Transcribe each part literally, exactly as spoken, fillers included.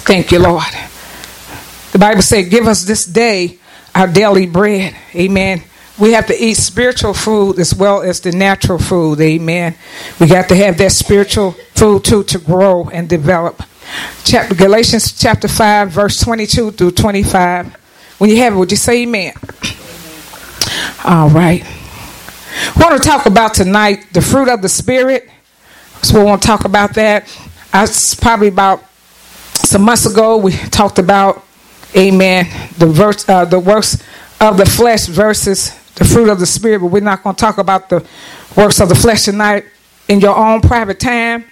Thank you, Lord. The Bible said, give us this day our daily bread. Amen. We have to eat spiritual food as well as the natural food. Amen. We got to have that spiritual food too to grow and develop. Chapter, Galatians chapter five, verse twenty-two through twenty-five. When you have it, would you say amen? All right. We want to talk about tonight the fruit of the Spirit. So we want to talk about that. I, probably about some months ago, we talked about, amen, the verse, uh, the works of the flesh versus the fruit of the Spirit. But we're not going to talk about the works of the flesh tonight. In your own private time,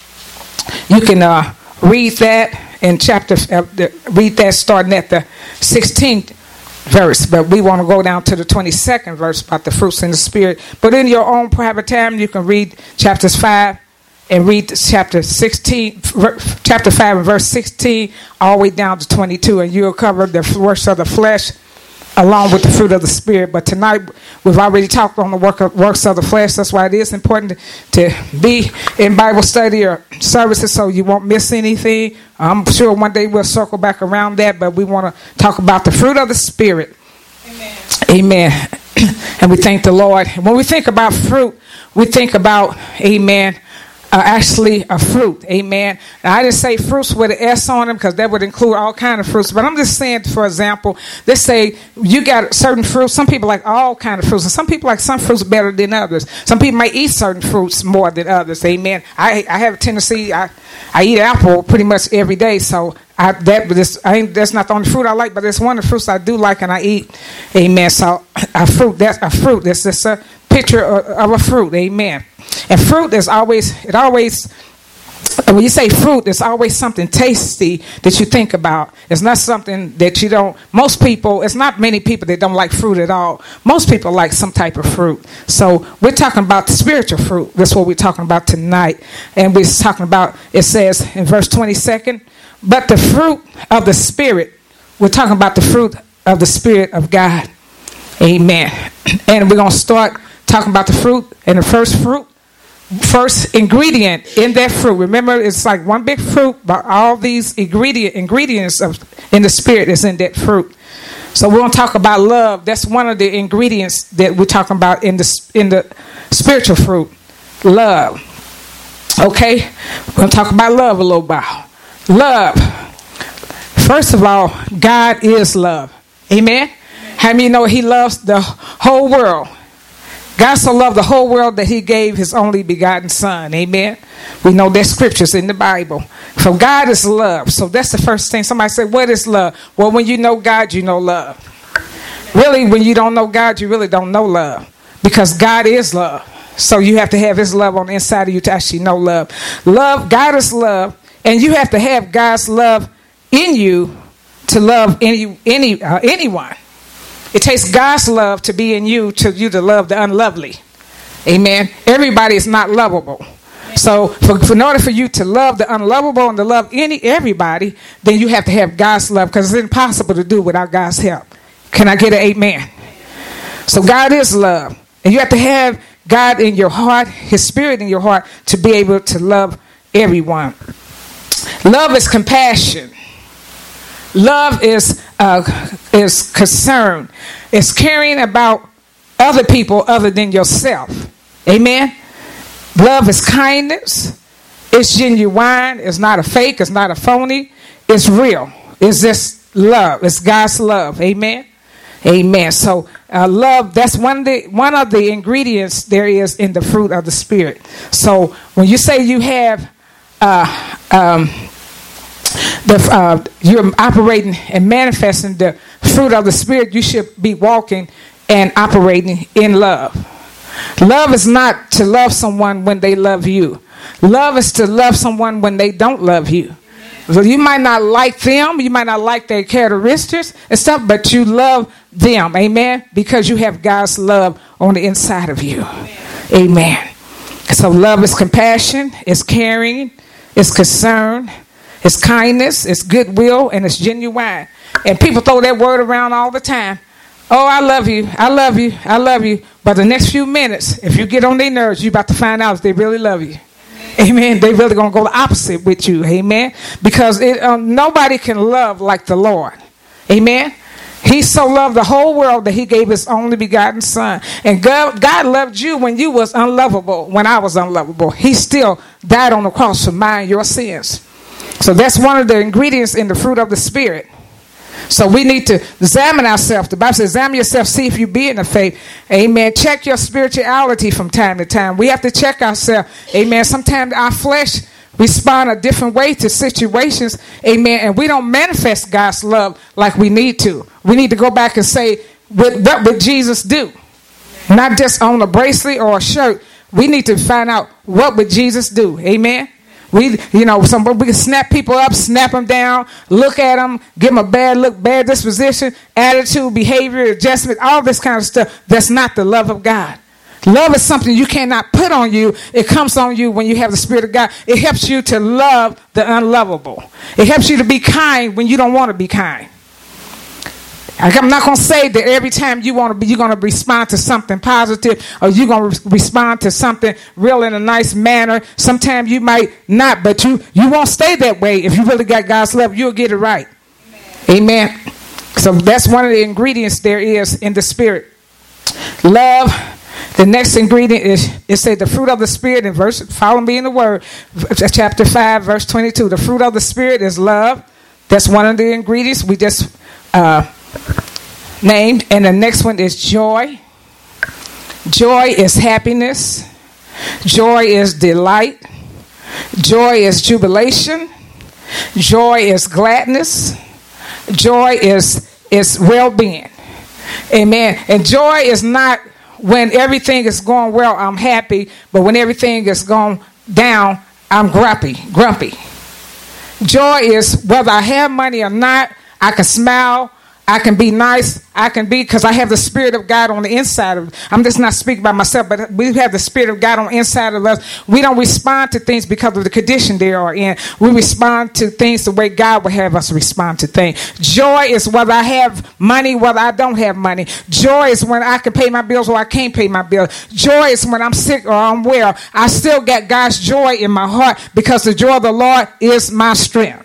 you can uh, read that in chapter, uh, the, read that starting at the sixteenth verse. But we want to go down to the twenty-second verse about the fruits in the Spirit. But in your own private time, you can read chapters five and read chapter sixteen, chapter five and verse sixteen, all the way down to twenty-two, and you'll cover the works of the flesh along with the fruit of the Spirit. But tonight, we've already talked on the work of, works of the flesh. That's why it is important to, to be in Bible study or services so you won't miss anything. I'm sure one day we'll circle back around that, but we want to talk about the fruit of the Spirit. Amen. Amen. And we thank the Lord. When we think about fruit, we think about, amen, Uh, actually a fruit. Amen. Now, I didn't say fruits with an S on them because that would include all kind of fruits. But I'm just saying, for example, let's say you got certain fruits. Some people like all kind of fruits. And some people like some fruits better than others. Some people might eat certain fruits more than others. Amen. I I have a tendency, I, I eat apple pretty much every day. So I, that this, I ain't, that's not the only fruit I like, but it's one of the fruits I do like and I eat. Amen. So a fruit, that's a fruit. That's just a picture of, of a fruit. Amen. And fruit is always, it always, when you say fruit, it's always something tasty that you think about. It's not something that you don't, most people, it's not many people that don't like fruit at all. Most people like some type of fruit. So we're talking about the spiritual fruit. That's what we're talking about tonight. And we're talking about, it says in verse twenty-second, but the fruit of the Spirit, we're talking about the fruit of the Spirit of God. Amen. And we're going to start talking about the fruit and the first fruit. First ingredient in that fruit. Remember, it's like one big fruit, but all these ingredient ingredients of in the Spirit is in that fruit. So we're going to talk about love. That's one of the ingredients that we're talking about in the in the spiritual fruit. Love. Okay, we're going to talk about love a little bit. Love. First of all, God is love. Amen. How many know He loves the whole world? God so loved the whole world that He gave His only begotten Son. Amen. We know there's scriptures in the Bible. So God is love. So that's the first thing. Somebody say, what is love? Well, when you know God, you know love. Really, when you don't know God, you really don't know love. Because God is love. So you have to have His love on the inside of you to actually know love. Love, God is love. And you have to have God's love in you to love any any uh, anyone. It takes God's love to be in you, to you to love the unlovely. Amen. Everybody is not lovable. So for, for in order for you to love the unlovable and to love any everybody, then you have to have God's love, because it's impossible to do without God's help. Can I get an amen? So God is love. And you have to have God in your heart, His Spirit in your heart, to be able to love everyone. Love is compassion. Love is uh, is concern. It's caring about other people other than yourself. Amen. Love is kindness. It's genuine. It's not a fake. It's not a phony. It's real. It's just love. It's God's love. Amen. Amen. So uh, love, that's one of the one of the ingredients there is in the fruit of the Spirit. So when you say you have uh, um, the uh, you're operating and manifesting the fruit of the Spirit, you should be walking and operating in love. Love is not to love someone when they love you. Love is to love someone when they don't love you. So you might not like them, you might not like their characteristics and stuff, but you love them, amen, because you have God's love on the inside of you. Amen. So love is compassion, it's caring, it's concern, it's kindness, it's goodwill, and it's genuine. And people throw that word around all the time. Oh, I love you, I love you, I love you. But the next few minutes, if you get on their nerves, you're about to find out if they really love you. Amen. They really going to go the opposite with you. Amen. Because it, um, nobody can love like the Lord. Amen. He so loved the whole world that he gave his only begotten son. And God, God loved you when you was unlovable, when I was unlovable. He still died on the cross for mine, your sins. So that's one of the ingredients in the fruit of the Spirit. So we need to examine ourselves. The Bible says, examine yourself, see if you be in the faith. Amen. Check your spirituality from time to time. We have to check ourselves. Amen. Sometimes our flesh respond a different way to situations. Amen. And we don't manifest God's love like we need to. We need to go back and say, what, what would Jesus do? Not just on a bracelet or a shirt. We need to find out, what would Jesus do? Amen. We, you know, some we can snap people up, snap them down, look at them, give them a bad look, bad disposition, attitude, behavior, adjustment, all this kind of stuff. That's not the love of God. Love is something you cannot put on you. It comes on you when you have the Spirit of God. It helps you to love the unlovable. It helps you to be kind when you don't want to be kind. I'm not going to say that every time you want to be, you're going to respond to something positive, or you're going to re- respond to something real in a nice manner. Sometimes you might not, but you, you won't stay that way. If you really got God's love, you'll get it right. Amen. Amen. So that's one of the ingredients there is in the Spirit. Love. The next ingredient is, it said the fruit of the Spirit in verse, follow me in the word, chapter five, verse twenty-two. The fruit of the Spirit is love. That's one of the ingredients we just uh, named. And the next one is joy. Joy is happiness. Joy is delight. Joy is jubilation. Joy is gladness. Joy is, is well-being. Amen. And joy is not when everything is going well, I'm happy. But when everything is going down, I'm grumpy. Grumpy. Joy is whether I have money or not, I can smile, I can be nice, I can be, because I have the Spirit of God on the inside of me. I'm just not speaking by myself, but we have the Spirit of God on the inside of us. We don't respond to things because of the condition they are in. We respond to things the way God would have us respond to things. Joy is whether I have money, whether I don't have money. Joy is when I can pay my bills or I can't pay my bills. Joy is when I'm sick or I'm well. I still got God's joy in my heart because the joy of the Lord is my strength.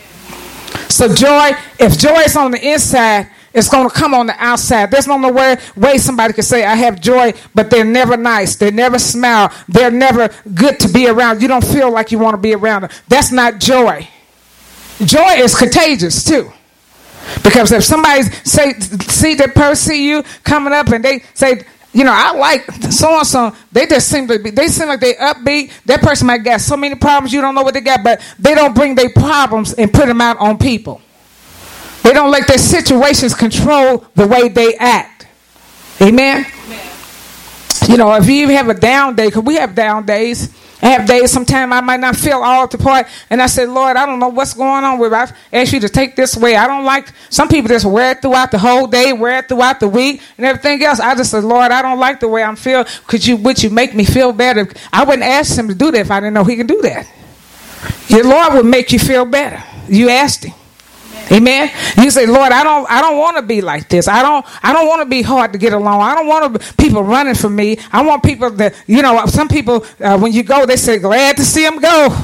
So joy, if joy is on the inside, it's going to come on the outside. There's no way, way somebody can say, I have joy, but they're never nice. They never smile. They're never good to be around. You don't feel like you want to be around them. That's not joy. Joy is contagious too. Because if somebody say, see that person see you coming up and they say, you know, I like so-and-so, they just seem to be, they seem like they upbeat. That person might got so many problems, you don't know what they got, but they don't bring their problems and put them out on people. They don't let their situations control the way they act. Amen? Amen. You know, if you have a down day, because we have down days, I have days sometimes I might not feel all the part, and I said, Lord, I don't know what's going on with it. I ask you to take this away. I don't like, some people just wear it throughout the whole day, wear it throughout the week, and everything else. I just said, Lord, I don't like the way I'm feeling. Could you, would you make me feel better? I wouldn't ask him to do that if I didn't know he can do that. Your Lord would make you feel better. You asked him. Amen. You say, Lord, I don't, I don't want to be like this. I don't, I don't want to be hard to get along. I don't want to, people running from me. I want people that, you know, some people, uh, when you go, they say, glad to see them go.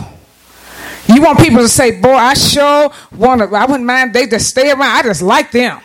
You want people to say, boy, I sure want to, I wouldn't mind. They just stay around. I just like them.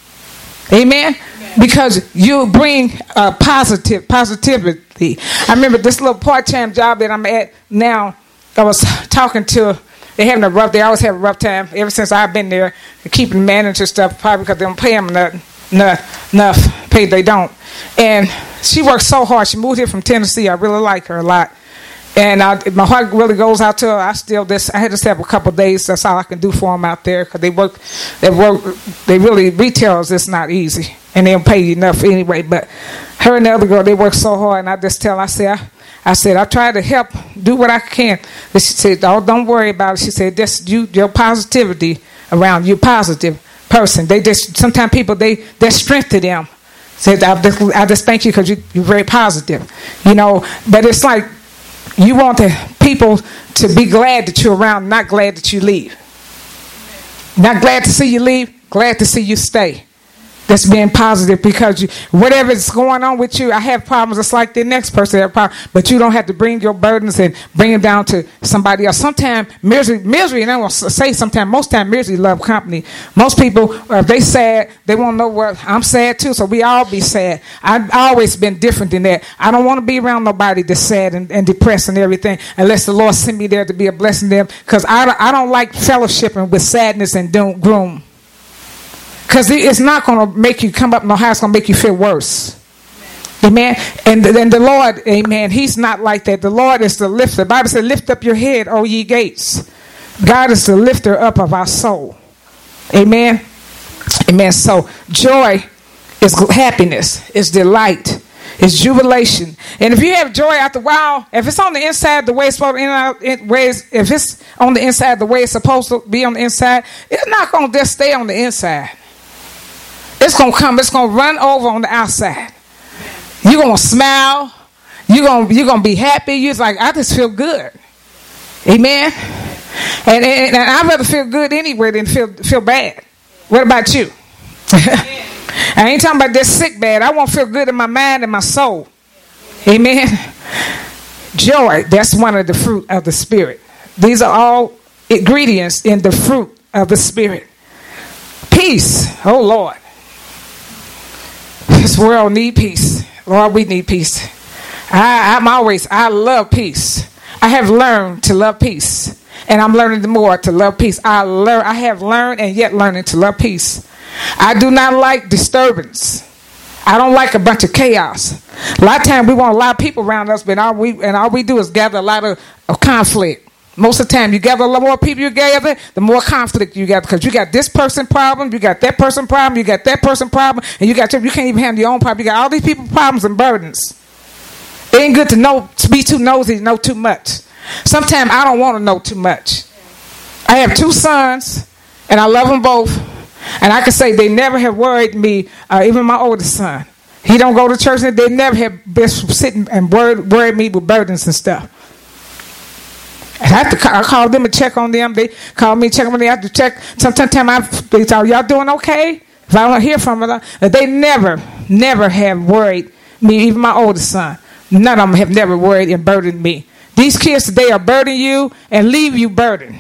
Amen. Amen. Because you bring uh, positive, positivity. I remember this little part-time job that I'm at now. I was talking to, They having a rough. They always have a rough time. Ever since I've been there, keeping the manager stuff, probably because they don't pay them enough, enough, enough pay. They don't. And she works so hard. She moved here from Tennessee. I really like her a lot, and I, my heart really goes out to her. I still this. I had to have a couple of days. That's all I can do for them out there because they work. They work. They really retailers. It's not easy, and they don't pay you enough anyway. But her and the other girl, they work so hard, and I just tell. I say. I, I said, I try to help, do what I can. But she said, oh, don't worry about it. She said, just you, your positivity around you, positive person. They just, sometimes people, they, there's strength to them. Said, I just, I just thank you because you, you're very positive. You know, but it's like you want the people to be glad that you're around, not glad that you leave. Not glad to see you leave, glad to see you stay. that's being positive, because you, whatever is going on with you, I have problems just like the next person have problems, but you don't have to bring your burdens and bring them down to somebody else. Sometimes misery, misery, and I want to say sometimes, most time misery love company. Most people, if they sad, they won't know what, I'm sad too, so we all be sad. I've always been different than that. I don't want to be around nobody that's sad and, and depressed and everything, unless the Lord send me there to be a blessing to them, because I, I don't like fellowshipping with sadness and doom, gloom. Because it's not going to make you come up no higher. It's going to make you feel worse. Amen. And then the Lord, amen, he's not like that. The Lord is the lifter. The Bible says, lift up your head, O ye gates. God is the lifter up of our soul. Amen. Amen. So joy is happiness, is delight, is jubilation. And if you have joy after a while, if it's on the inside the way it's supposed to, if it's on the inside the way it's supposed to be on the inside, it's not going to just stay on the inside. It's going to come. It's going to run over on the outside. You're going to smile. You're going you're going to be happy. You're like, I just feel good. Amen. And, and, and I'd rather feel good anyway than feel feel bad. What about you? I ain't talking about this sick bad. I want to feel good in my mind and my soul. Amen. Joy, that's one of the fruit of the Spirit. These are all ingredients in the fruit of the Spirit. Peace. Oh, Lord. This world need peace. Lord, we need peace. I, I'm always, I love peace. I have learned to love peace. And I'm learning more to love peace. I learn, I have learned and yet learning to love peace. I do not like disturbance. I don't like a bunch of chaos. A lot of times we want a lot of people around us, but all we, and all we do is gather a lot of, of conflict. Most of the time, you gather a lot more people you gather, the more conflict you gather. Because you got this person problem, you got that person problem, you got that person problem, and you got you can't even handle your own problem. You got all these people problems and burdens. It ain't good to know, to be too nosy, to know too much. Sometimes I don't want to know too much. I have two sons, and I love them both. And I can say they never have worried me, uh, even my oldest son. He don't go to church, and they never have been sitting and worried, worried me with burdens and stuff. I have to call, I call them and check on them. They call me, check on them. I have to check. Sometimes I, they tell y'all doing okay? If I don't hear from them, they never, never have worried me, even my oldest son. None of them have never worried and burdened me. These kids today are burdening you and leave you burdened.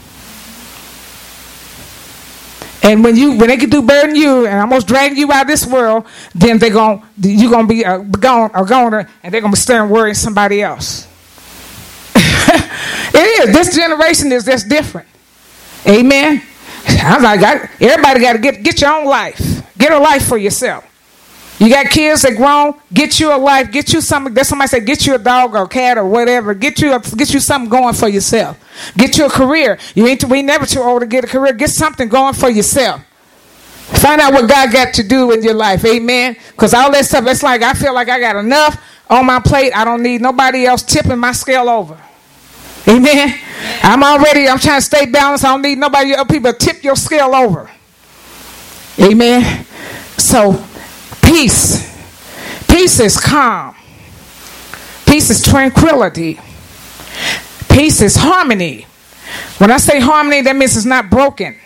And when you when they can do burden you and almost drag you out of this world, then they're going you're gonna be a gone a goner, and they're gonna be staring worrying somebody else. It is. This generation is just different. Amen. I'm like, I, everybody got to get get your own life. Get a life for yourself. You got kids that grown. Get you a life. Get you something. There's somebody say, get you a dog or a cat or whatever. Get you a, get you something going for yourself. Get you a career. You ain't we never too old to get a career. Get something going for yourself. Find out what God got to do in your life. Amen. Because all that stuff, it's like I feel like I got enough on my plate. I don't need nobody else tipping my scale over. Amen. I'm already, I'm trying to stay balanced. I don't need nobody other people to tip your scale over. Amen. So, peace. Peace is calm. Peace is tranquility. Peace is harmony. When I say harmony, that means it's not broken.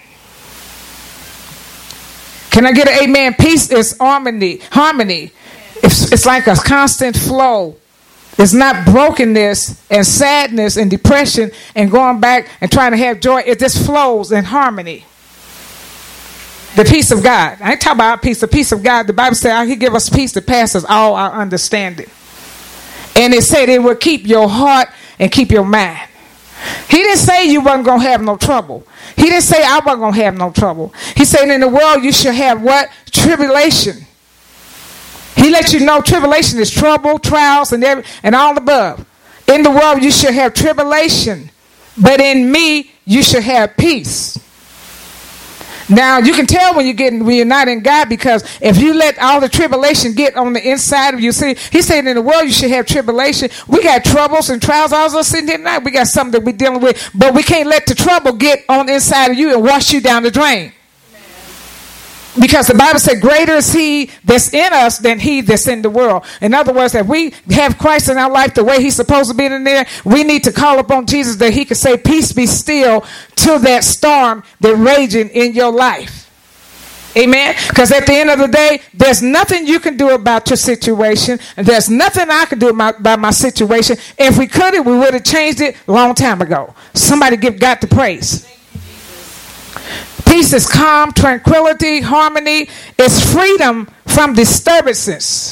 Can I get an amen? Peace is harmony. Harmony. It's, it's like a constant flow. It's not brokenness and sadness and depression and going back and trying to have joy. It just flows in harmony. The peace of God. I ain't talking about peace. The peace of God. The Bible says He give us peace that passes all our understanding. And it said it will keep your heart and keep your mind. He didn't say you wasn't going to have no trouble. He didn't say I wasn't going to have no trouble. He said in the world you should have what? Tribulation. He let you know tribulation is trouble, trials, and every, and all above. In the world you should have tribulation, but in me you should have peace. Now you can tell when you're getting when you're not in God, because if you let all the tribulation get on the inside of you, see, He said in the world you should have tribulation. We got troubles and trials. I was just sitting here tonight. We got something that we're dealing with, but we can't let the trouble get on the inside of you and wash you down the drain. Because the Bible said, greater is He that's in us than he that's in the world. In other words, if we have Christ in our life the way He's supposed to be in there, we need to call upon Jesus that He could say, peace be still to that storm that's raging in your life. Amen. Because at the end of the day, there's nothing you can do about your situation. And there's nothing I can do about, about my situation. If we could have, we would have changed it a long time ago. Somebody give God the praise. Peace is calm, tranquility, harmony. It's freedom from disturbances.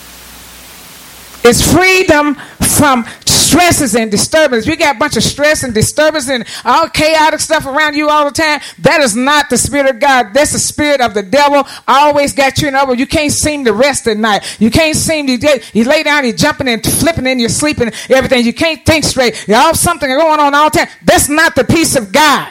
It's freedom from stresses and disturbances. You got a bunch of stress and disturbance and all chaotic stuff around you all the time. That is not the Spirit of God. That's the spirit of the devil. Always got you in trouble. You can't seem to rest at night. You can't seem to get, you lay down, you're jumping and flipping and you're sleeping, everything. You can't think straight. You have something going on all the time. That's not the peace of God.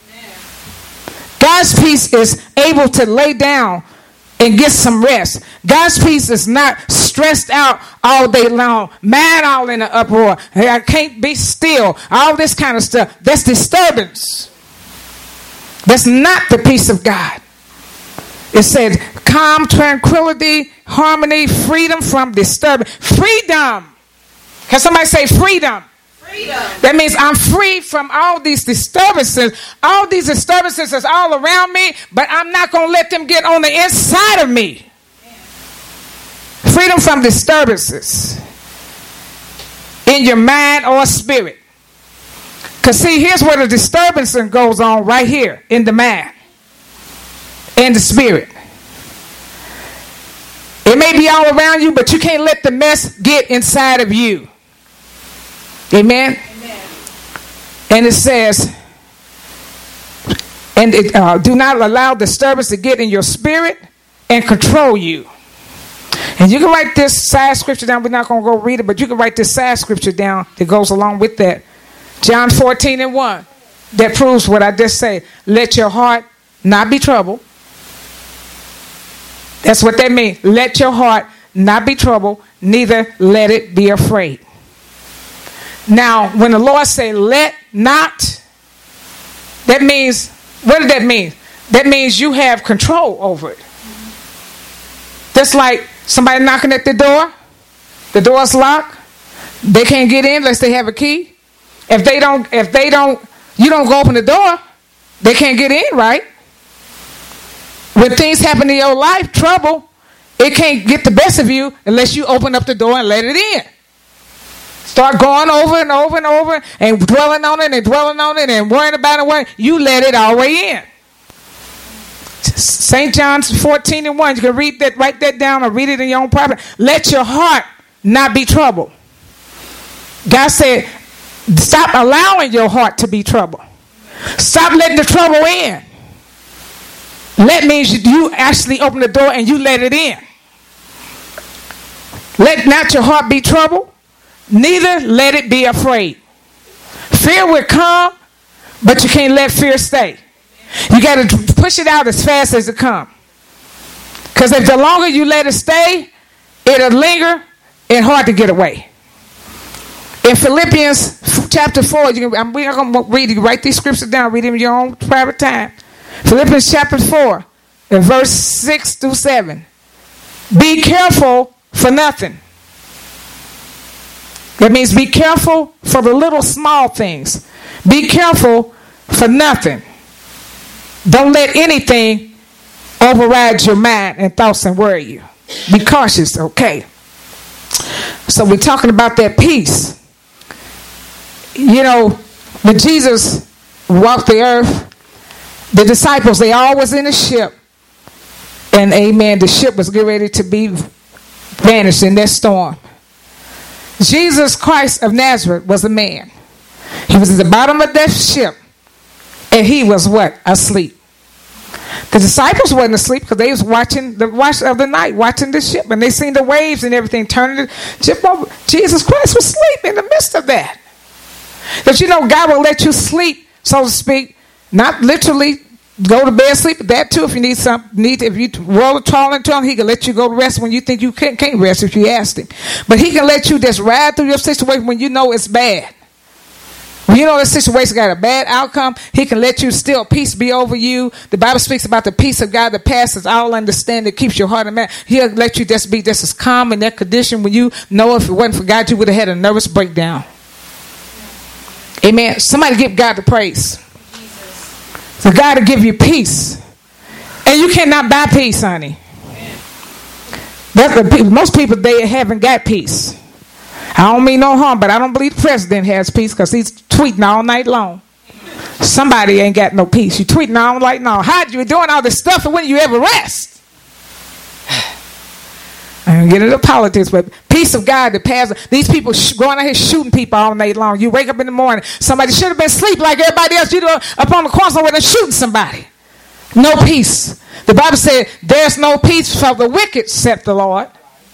God's peace is able to lay down and get some rest. God's peace is not stressed out all day long, mad all in an uproar. Hey, I can't be still. All this kind of stuff. That's disturbance. That's not the peace of God. It said calm, tranquility, harmony, freedom from disturbance. Freedom. Can somebody say freedom? Freedom. That means I'm free from all these disturbances. All these disturbances is all around me, but I'm not going to let them get on the inside of me. Freedom from disturbances in your mind or spirit. Because see, here's where the disturbance goes on right here in the mind and the spirit. It may be all around you, but you can't let the mess get inside of you. Amen? Amen. And it says, and it, uh, do not allow disturbance to get in your spirit and control you. And you can write this side scripture down. We're not going to go read it, but you can write this side scripture down that goes along with that. John fourteen and one. That proves what I just said. Let your heart not be troubled. That's what that means. Let your heart not be troubled, neither let it be afraid. Now, when the Lord say let not, that means, what does that mean? That means you have control over it. Just like somebody knocking at the door, the door's locked, they can't get in unless they have a key. If they don't, if they don't, you don't go open the door, they can't get in, right? When things happen in your life, trouble, it can't get the best of you unless you open up the door and let it in. Start going over and over and over and dwelling on it and dwelling on it and worrying about it. Worrying. You let it all the way in. Saint John fourteen and one. You can read that, write that down or read it in your own private. Let your heart not be troubled. God said, stop allowing your heart to be troubled. Stop letting the trouble in. Let means you actually open the door and you let it in. Let not your heart be troubled, neither let it be afraid. Fear will come, but you can't let fear stay. You got to push it out as fast as it comes. Because if the longer you let it stay, it'll linger and hard to get away. In Philippians chapter four, you can, I'm, we're not going to read it. Write these scriptures down. Read them in your own private time. Philippians chapter four, and verse six through seven. Be careful for nothing. That means be careful for the little small things. Be careful for nothing. Don't let anything override your mind and thoughts and worry you. Be cautious, okay? So we're talking about that peace. You know, when Jesus walked the earth, the disciples, they all was in a ship. And amen, the ship was getting ready to be vanished in that storm. Jesus Christ of Nazareth was a man. He was at the bottom of that ship. And he was what? Asleep. The disciples wasn't asleep because they was watching the watch of the night, watching the ship. And they seen the waves and everything turning the ship over. Jesus Christ was asleep in the midst of that. But you know, God will let you sleep, so to speak. Not literally go to bed, sleep. That too, if you need some, need if you roll a tall and tongue, he can let you go to rest when you think you can't, can't rest if you ask him. But he can let you just ride through your situation when you know it's bad. When you know the situation got a bad outcome, he can let you still peace be over you. The Bible speaks about the peace of God that passes all understanding, that keeps your heart and mind. He'll let you just be just as calm in that condition when you know if it wasn't for God, you would have had a nervous breakdown. Amen. Somebody give God the praise. For God to give you peace. And you cannot buy peace, honey. That's the people, most people, they haven't got peace. I don't mean no harm, but I don't believe the president has peace because he's tweeting all night long. Somebody ain't got no peace. You tweeting all night long. How you doing all this stuff and when you ever rest? I don't get into politics, but peace of God that passes. These people sh- going out here shooting people all night long. You wake up in the morning, somebody should have been asleep like everybody else. You know, up on the corner somewhere and shooting somebody. No peace. The Bible said, "There's no peace for the wicked," said the Lord.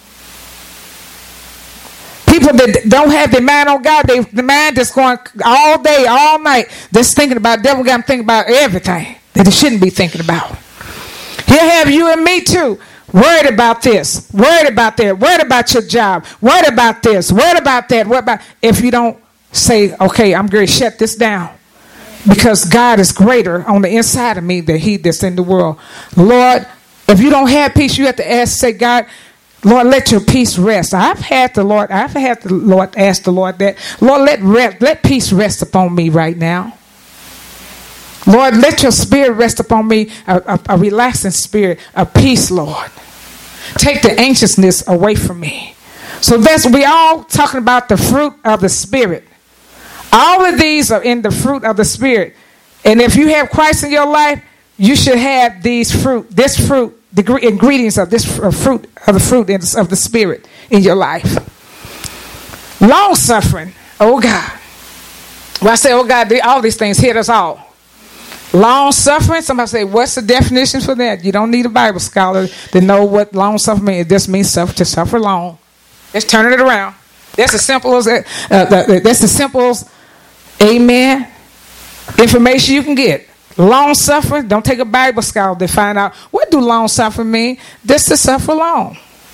People that don't have their mind on God, they the mind that's going all day, all night, just thinking about, devil got them thinking about everything that they shouldn't be thinking about. He'll have you and me too, worried about this, worried about that, worried about your job, worried about this, worried about that, what about, if you don't say, okay, I'm going to shut this down. Because God is greater on the inside of me than he that's in the world. Lord, if you don't have peace, you have to ask, say, God, Lord, let your peace rest. I've had the Lord, I've had the Lord ask the Lord that. Lord, let rest, let peace rest upon me right now. Lord, let your spirit rest upon me, a, a, a relaxing spirit, a peace, Lord. Take the anxiousness away from me. So that's, we all talking about the fruit of the Spirit. All of these are in the fruit of the Spirit. And if you have Christ in your life, you should have these fruit, this fruit, the ingredients of this fruit, of the fruit of the Spirit in your life. Long suffering. Oh God. Well, I say, oh God, all these things hit us all. Long suffering. Somebody say, what's the definition for that? You don't need a Bible scholar to know what long suffering means. It just means suffer, to suffer long. Let's turn it around. That's as simple as uh, that's as simple as, amen, information you can get. Long suffering. Don't take a Bible scholar to find out what do long suffering mean. This to suffer long.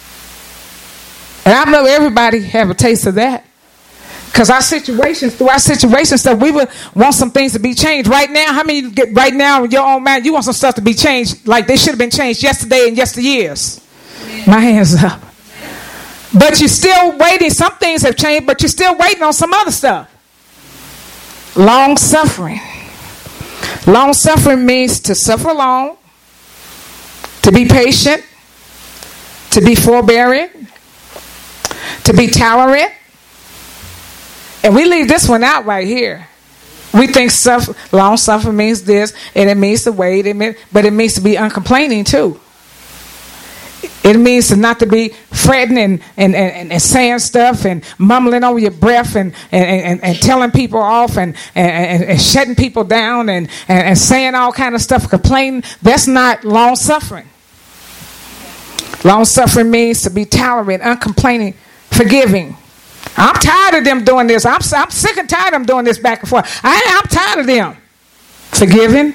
And I know everybody have a taste of that. Because our situations, through our situations, stuff, we would want some things to be changed right now. How many get right now in your own mind? You want some stuff to be changed like they should have been changed yesterday and yesteryears. Amen. My hands up. But you're still waiting. Some things have changed, but you're still waiting on some other stuff. Long suffering. Long suffering means to suffer long, to be patient, to be forbearing, to be tolerant. And we leave this one out right here. We think suffer, long suffering means this, and it means to wait, it mean, but it means to be uncomplaining too. It means to not to be fretting and, and, and, and saying stuff and mumbling over your breath and, and, and, and telling people off and, and, and shutting people down and, and, and saying all kind of stuff, complaining. That's not long suffering. Long suffering means to be tolerant, uncomplaining, forgiving. I'm tired of them doing this. I'm, I'm sick and tired of them doing this back and forth. I, I'm tired of them. Forgiving.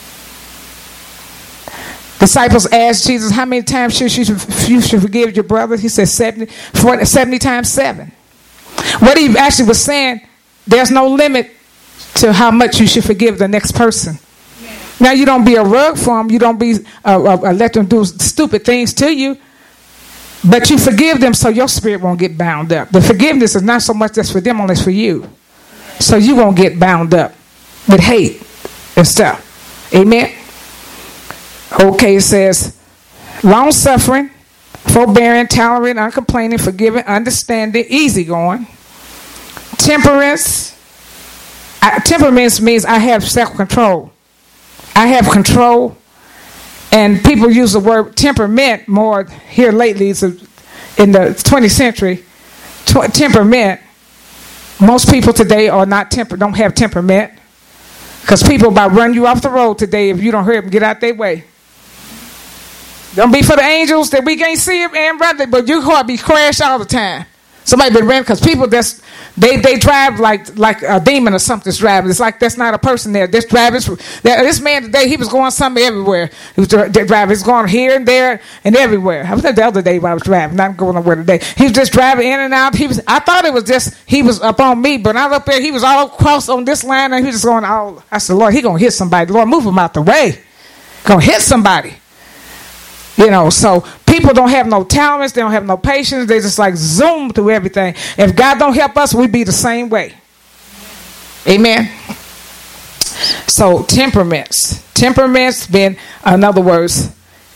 Disciples asked Jesus, how many times should you, you should forgive your brother? He said seventy, forty, seventy times seven. What he actually was saying, there's no limit to how much you should forgive the next person. Yeah. Now, you don't be a rug for them. You don't be uh, uh, let them do stupid things to you. But you forgive them so your spirit won't get bound up. The forgiveness is not so much that's for them, only it's for you. So you won't get bound up with hate and stuff. Amen. Okay, it says, long suffering, forbearing, tolerant, uncomplaining, forgiving, understanding, easygoing. Temperance. I, temperance means I have self-control. I have control. And people use the word temperament more here lately. It's a, in the twentieth century, tw- temperament. Most people today are not temper, don't have temperament. Because people about run you off the road today if you don't hurry up and get out their way. Don't be for the angels that we can't see them and brother, but you ought to be crashed all the time. Somebody been ran because people that's they they drive like like a demon or something's driving. It's like that's not a person there. This driver, this man today, he was going somewhere everywhere. He was driving. He's going here and there and everywhere. I was there the other day when I was driving. Not going nowhere today. He was just driving in and out. He was. I thought it was just he was up on me, but I was up there. He was all across on this line and he was just going all. I said, Lord, he gonna hit somebody. Lord, move him out the way. Gonna hit somebody. You know, so people don't have no tolerance. They don't have no patience. They just like zoom through everything. If God don't help us, we be the same way. Amen. So temperaments. Temperaments being, in other words,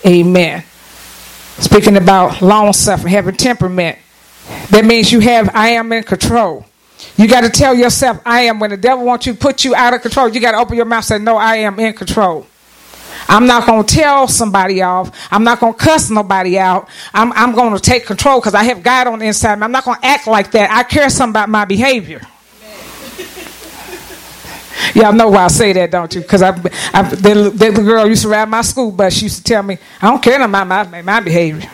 Amen. Speaking about long suffering, having temperament, that means you have I am in control. You got to tell yourself I am. When the devil wants you to put you out of control, you got to open your mouth and say, no, I am in control. I'm not going to tell somebody off. I'm not going to cuss nobody out. I'm, I'm going to take control because I have God on the inside. I'm not going to act like that. I care something about my behavior. Y'all know why I say that, don't you? Because I, I, the, the girl used to ride my school bus. She used to tell me, I don't care about my, my, my behavior.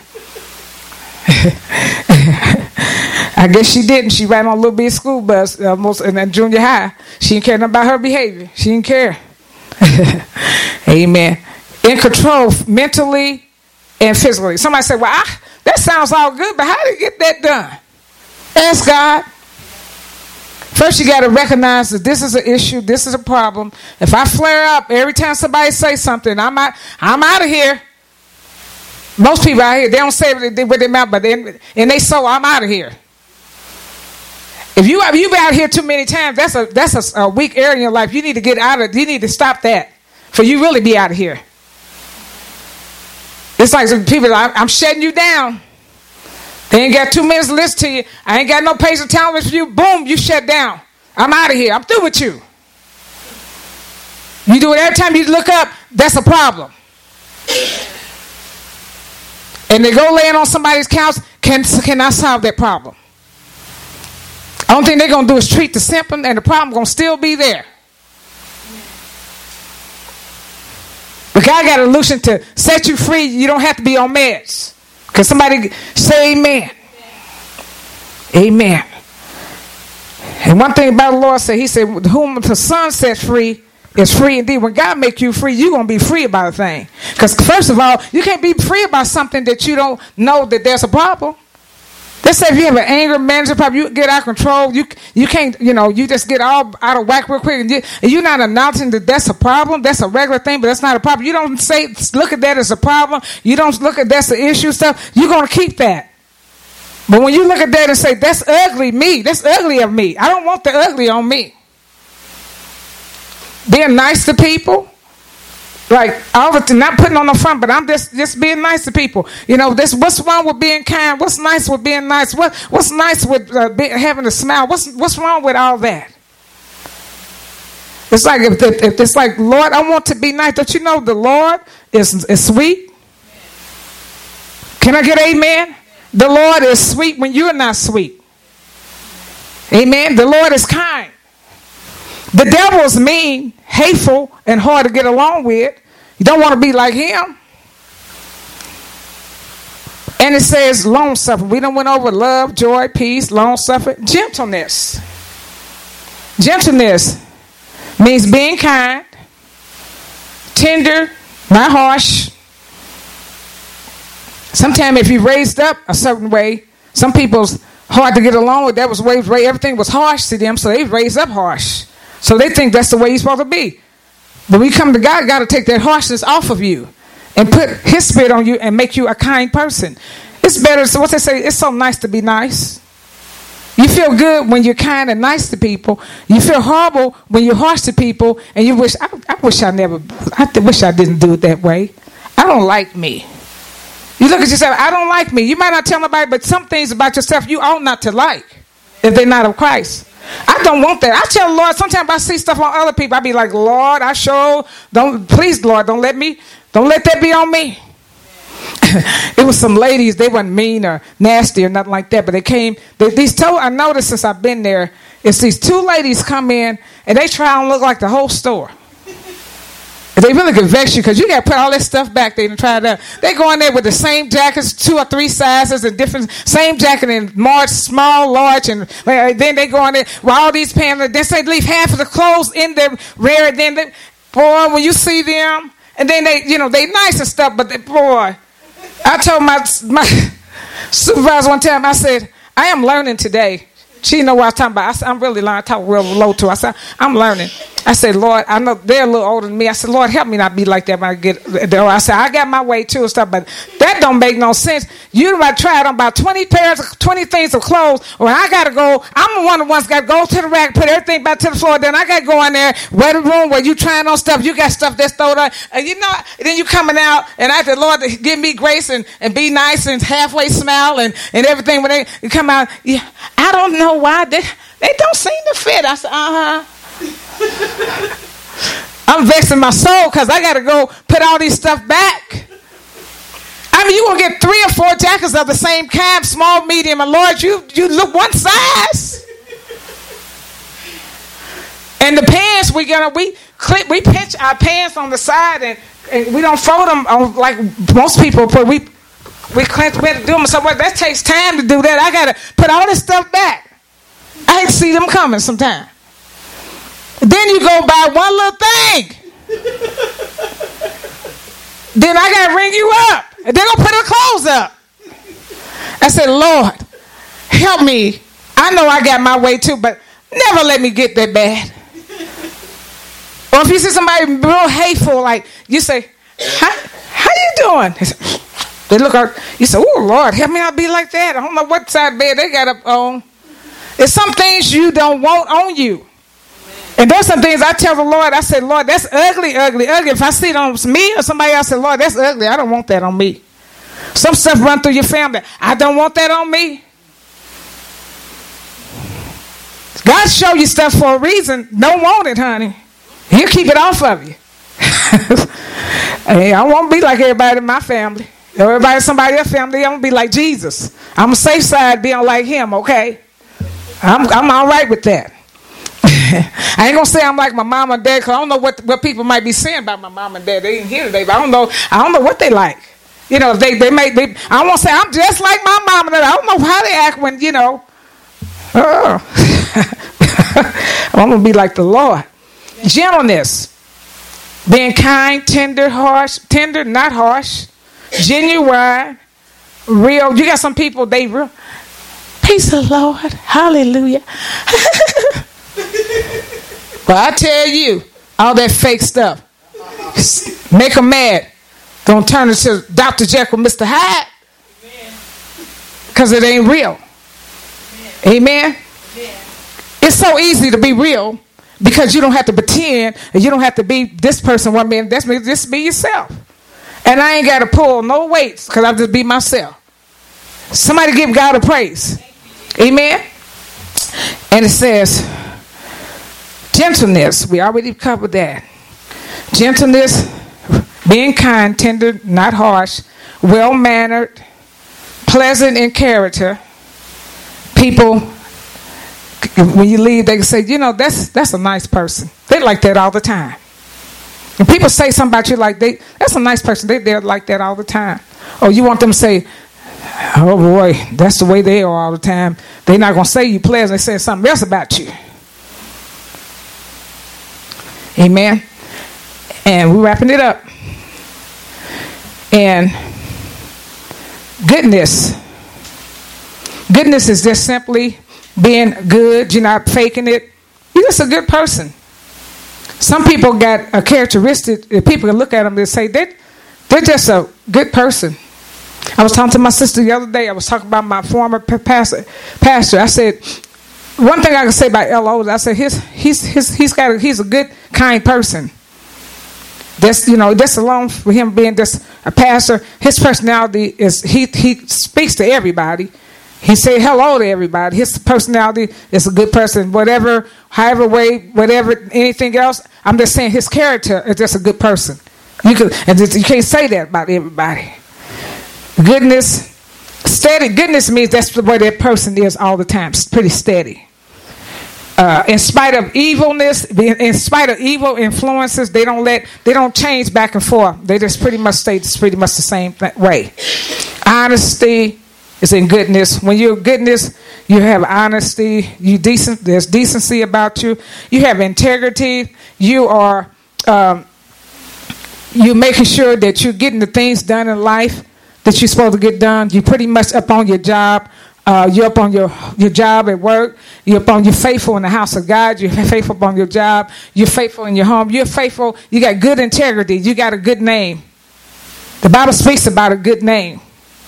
I guess she didn't. She ran on a little bit of school bus almost in that junior high. She didn't care nothing about her behavior. She didn't care. Amen. In control mentally and physically. Somebody said, well, I, that sounds all good, but how do you get that done? Ask God. First, you got to recognize that this is an issue. This is a problem. If I flare up every time somebody says something, I'm out, I'm out of here. Most people out here, they don't say it with their mouth, but they, and they so I'm out of here. If you have you been out here too many times, that's a that's a, a weak area in your life. You need to get out of. You need to stop that for you really be out of here. It's like some people. I, I'm shutting you down. They ain't got two minutes to listen to you. I ain't got no patience time with you. Boom, you shut down. I'm out of here. I'm through with you. You do it every time you look up. That's a problem. And they go laying on somebody's couch. Can can I solve that problem? The only thing they're going to do is treat the symptom, and the problem going to still be there. But God got a solution to set you free. You don't have to be on meds. Because somebody say amen. Amen. And one thing about the Lord said, he said, whom the Son set free is free indeed. When God make you free, you're going to be free about a thing. Because first of all, you can't be free about something that you don't know that there's a problem. Let's say if you have an anger management problem, you get out of control. You you can't, you know, you just get all out of whack real quick. And, you, and you're not announcing that that's a problem. That's a regular thing, but that's not a problem. You don't say, look at that as a problem. You don't look at that's the issue stuff. You're going to keep that. But when you look at that and say, that's ugly me. That's ugly of me. I don't want the ugly on me. Being nice to people. Like, all the not putting on the front, but I'm just, just being nice to people. You know, this what's wrong with being kind? What's nice with being nice? What what's nice with uh, be, having a smile? What's what's wrong with all that? It's like if, if, if it's like, Lord, I want to be nice. Don't you know the Lord is is sweet? Can I get amen? The Lord is sweet when you're not sweet. Amen. The Lord is kind. The devil is mean, hateful, and hard to get along with. You don't want to be like him. And it says long suffering. We done went over love, joy, peace, long suffering, gentleness. Gentleness means being kind, tender, not harsh. Sometimes if you raised up a certain way, some people's hard to get along with. That was way, way everything was harsh to them, so they raised up harsh. So they think that's the way you're supposed to be. But when you come to God, God to take that harshness off of you and put his spirit on you and make you a kind person. It's better, so what they say, it's so nice to be nice. You feel good when you're kind and nice to people. You feel horrible when you're harsh to people, and you wish, I, I wish I never, I th- wish I didn't do it that way. I don't like me. You look at yourself, I don't like me. You might not tell nobody, but some things about yourself you ought not to like if they're not of Christ. I don't want that. I tell the Lord, sometimes I see stuff on other people, I be like, Lord, I sure don't, please, Lord, don't let me, don't let that be on me. It was some ladies, they weren't mean or nasty or nothing like that, but they came, they, these two, I noticed since I've been there, it's these two ladies come in and they try and look like the whole store. They really could vex you because you got to put all that stuff back there and try it out. They go in there with the same jackets, two or three sizes and different, same jacket in large, small, large, and then they go in there with all these pants. They say leave half of the clothes in there rare. Then, they, boy, when you see them, and then they, you know, they nice and stuff, but they, boy, I told my my supervisor one time, I said, I am learning today. She know what I was talking about. I said, I'm really learning. I talk real low to her. I said, I'm learning. I said, Lord, I know they're a little older than me. I said, Lord, help me not be like that when I get there. I said, I got my way too and stuff, but that don't make no sense. You might try it on about twenty pairs, of, twenty things of clothes, or I got to go. I'm the one of the ones got to go to the rack, put everything back to the floor. Then I got to go in there, where the room where you trying on stuff. You got stuff that's thrown on. And you know, then you coming out, and I said, Lord, give me grace and, and be nice and halfway smile and, and everything. When they you come out, yeah, I don't know why. They, they don't seem to fit. I said, uh-huh. I'm vexing my soul because I got to go put all these stuff back. I mean, you're going to get three or four jackets of the same kind, small, medium, and large. You, you look one size. And the pants, we gonna we clip, we pinch our pants on the side, and, and we don't fold them on like most people put. We we clench, we have to do them somewhere. That takes time to do that. I got to put all this stuff back. I hate to see them coming sometime. Then you go buy one little thing. Then I got to ring you up. And they're going to put her clothes up. I said, Lord, help me. I know I got my way too, but never let me get that bad. Or if you see somebody real hateful, like you say, how, how you doing? They look out, you say, oh, Lord, help me not be like that. I don't know what side bed they got up on. There's some things you don't want on you. And there's some things I tell the Lord, I say, Lord, that's ugly, ugly, ugly. If I see it on me or somebody else, I say, Lord, that's ugly. I don't want that on me. Some stuff run through your family. I don't want that on me. God show you stuff for a reason. Don't want it, honey. He'll keep it off of you. Hey, I won't be like everybody in my family. Everybody in somebody else's family, I'm going to be like Jesus. I'm a safe side being like him, okay? I'm, I'm all right with that. I ain't gonna say I'm like my mom and dad because I don't know what what people might be saying about my mom and dad. They didn't hear today, but I don't know. I don't know what they like. You know, they they may. They, I won't say I'm just like my mom and dad. I don't know how they act when you know. Oh, I'm gonna be like the Lord. Gentleness, being kind, tender, harsh, tender, not harsh, genuine, real. You got some people they real. Peace of the Lord, hallelujah. But I tell you, all that fake stuff, make them mad. Don't turn into Doctor Jekyll, Mister Hyde, because it ain't real. Amen. Amen. It's so easy to be real because you don't have to pretend, and you don't have to be this person one minute. That's me. Just be yourself, and I ain't got to pull no weights because I just be myself. Somebody give God a praise. Amen. And it says. Gentleness, we already covered that. Gentleness, being kind, tender, not harsh, well-mannered, pleasant in character. People, when you leave, they can say, you know, that's that's a nice person. They like that all the time. When people say something about you like, they, that's a nice person, they, they're like that all the time. Or you want them to say, oh boy, that's the way they are all the time. They're not going to say you pleasant, they say something else about you. Amen. And we're wrapping it up. And goodness. Goodness is just simply being good. You're not faking it. You're just a good person. Some people got a characteristic. People can look at them and say they're, they're just a good person. I was talking to my sister the other day. I was talking about my former pastor. Pastor. I said, one thing I can say about L O is I said his he's his he's got a, he's a good, kind person. That's you know that's alone for him being just a pastor. His personality is he he speaks to everybody. He say hello to everybody. His personality is a good person. Whatever, however way, whatever anything else. I'm just saying his character is just a good person. You could and you can't say that about everybody. Goodness, steady. Goodness means that's the way that person is all the time. It's pretty steady. Uh, in spite of evilness, in spite of evil influences, they don't let, they don't change back and forth. They just pretty much stay just pretty much the same th- way. Honesty is in goodness. When you're goodness, you have honesty. You decent. There's decency about you. You have integrity. You are um, you making sure that you're getting the things done in life that you're supposed to get done. You're pretty much up on your job. Uh, you're up on your, your job at work. You're up on, you're faithful in the house of God. You're faithful on your job. You're faithful in your home. You're faithful. You got good integrity. You got a good name. The Bible speaks about a good name.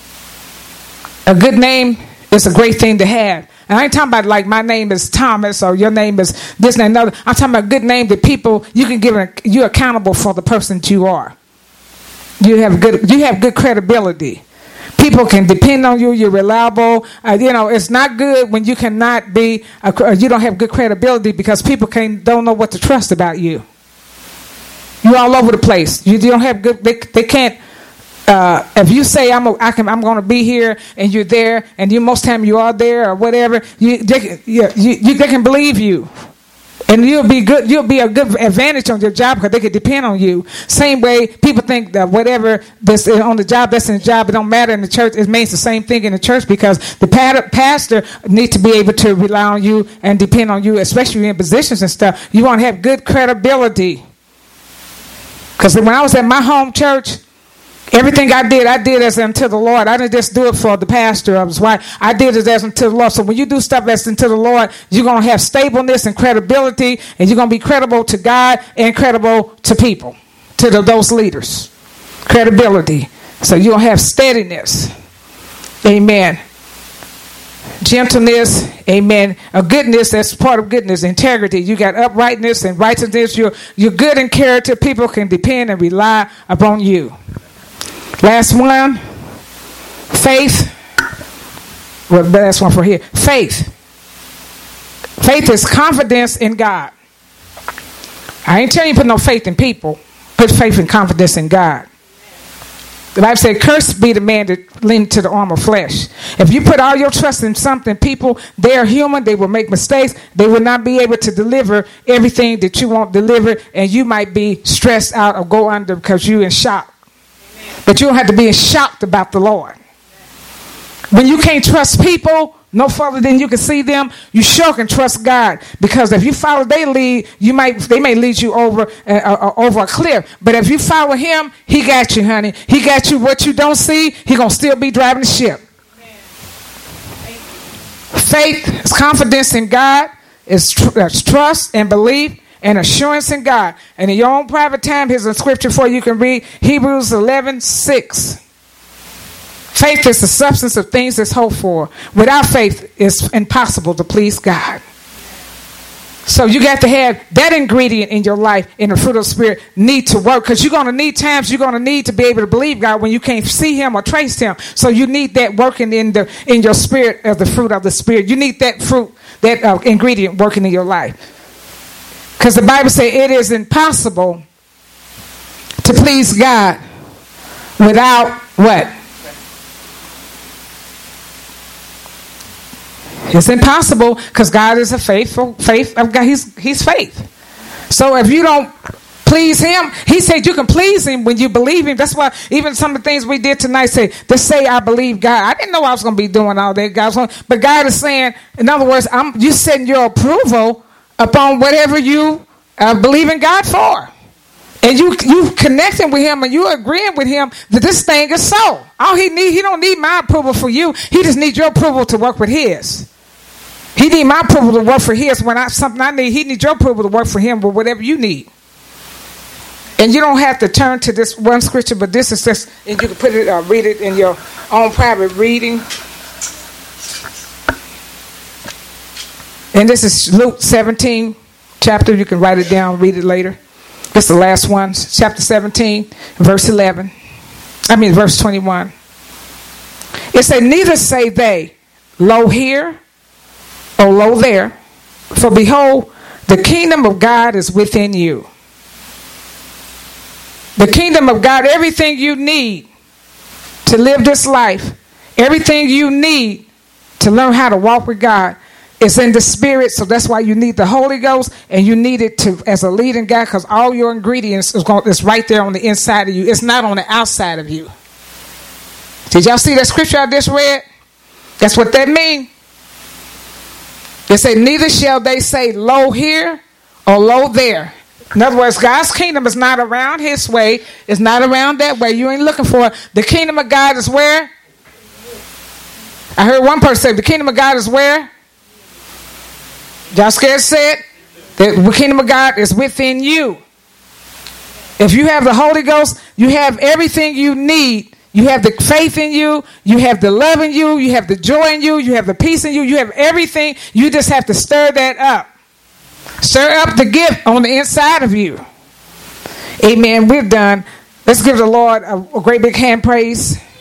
A good name is a great thing to have. And I ain't talking about like my name is Thomas or your name is this and another. I'm talking about a good name that people, you can give, a, you're accountable for the person that you are. You have good, you have good credibility. People can depend on you. You're reliable. Uh, you know, it's not good when you cannot be, a, you don't have good credibility because people can don't know what to trust about you. You're all over the place. You, you don't have good, they, they can't, uh, if you say I'm a, I can, I'm going to be here and you're there and you most time you are there or whatever, you, they, you, you, they can believe you. And you'll be good. You'll be a good advantage on your job because they can depend on you. Same way people think that whatever that's on the job, that's in the job, it don't matter in the church. It means the same thing in the church because the pastor needs to be able to rely on you and depend on you, especially in positions and stuff. You want to have good credibility. Because when I was at my home church, everything I did, I did as unto the Lord. I didn't just do it for the pastor of his wife. I did it as unto the Lord. So when you do stuff as unto the Lord, you're going to have stableness and credibility, and you're going to be credible to God and credible to people, to the, those leaders. Credibility. So you'll have steadiness. Amen. Gentleness. Amen. A goodness, that's part of goodness. Integrity. You got uprightness and righteousness. You're, you're good in character. People can depend and rely upon you. Last one, faith. Well, last one for here. Faith. Faith is confidence in God. I ain't telling you to put no faith in people. Put faith and confidence in God. The Bible said, cursed be the man that leans to the arm of flesh. If you put all your trust in something, people, they are human. They will make mistakes. They will not be able to deliver everything that you want delivered. And you might be stressed out or go under because you're in shock. But you don't have to be shocked about the Lord. When you can't trust people no further than you can see them, you sure can trust God. Because if you follow their lead, you might they may lead you over uh, uh, over a cliff. But if you follow Him, He got you, honey. He got you what you don't see. He gonna still be driving the ship. Faith is confidence in God. It's, tr- it's trust and belief. And assurance in God. And in your own private time, here's a scripture for you. You can read Hebrews eleven six. Faith is the substance of things that's hoped for. Without faith, it's impossible to please God. So you got to have that ingredient in your life, in the fruit of the Spirit, need to work. Because you're going to need times you're going to need to be able to believe God when you can't see Him or trace Him. So you need that working in the in your spirit of the fruit of the Spirit. You need that fruit, that uh, ingredient working in your life. Because the Bible says it is impossible to please God without what? It's impossible because God is a faithful faith of God. He's He's faith. So if you don't please Him, He said you can please Him when you believe Him. That's why even some of the things we did tonight say, just say I believe God. I didn't know I was going to be doing all that, guys. But God is saying, in other words, I'm you setting your approval upon whatever you uh, believe in God for. And you you connecting with Him and you agreeing with Him that this thing is so. All He need, He don't need my approval for you. He just needs your approval to work with His. He need my approval to work for His. When I something I need, He needs your approval to work for Him with whatever you need. And you don't have to turn to this one scripture, but this is just, and you can put it, uh, read it in your own private reading. And this is Luke seventeen chapter. You can write it down, read it later. This is the last one, chapter seventeen, verse eleven. I mean, verse twenty-one. It said, neither say they, lo here, or lo there, for behold, the kingdom of God is within you. The kingdom of God, everything you need to live this life, everything you need to learn how to walk with God, it's in the Spirit. So that's why you need the Holy Ghost, and you need it to as a leading guide, because all your ingredients is, going, is right there on the inside of you. It's not on the outside of you. Did y'all see that scripture I just read? That's what that means. It said, neither shall they say, lo here or lo there. In other words, God's kingdom is not around His way. It's not around that way. You ain't looking for it. The kingdom of God is where? I heard one person say, the kingdom of God is where? Y'all scared to say it? The kingdom of God is within you. If you have the Holy Ghost, you have everything you need. You have the faith in you. You have the love in you. You have the joy in you. You have the peace in you. You have everything. You just have to stir that up. Stir up the gift on the inside of you. Amen. We're done. Let's give the Lord a, a great big hand praise.